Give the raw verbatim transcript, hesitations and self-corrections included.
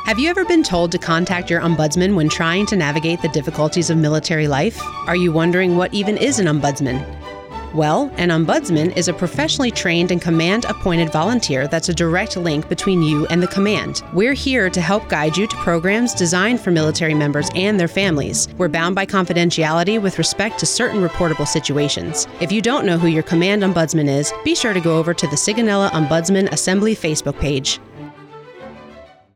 Have you ever been told to contact your ombudsman when trying to navigate the difficulties of military life? Are you wondering what even is an ombudsman? Well, an ombudsman is a professionally trained and command-appointed volunteer that's a direct link between you and the command. We're here to help guide you to programs designed for military members and their families. We're bound by confidentiality with respect to certain reportable situations. If you don't know who your command ombudsman is, be sure to go over to the Sigonella Ombudsman Assembly Facebook page.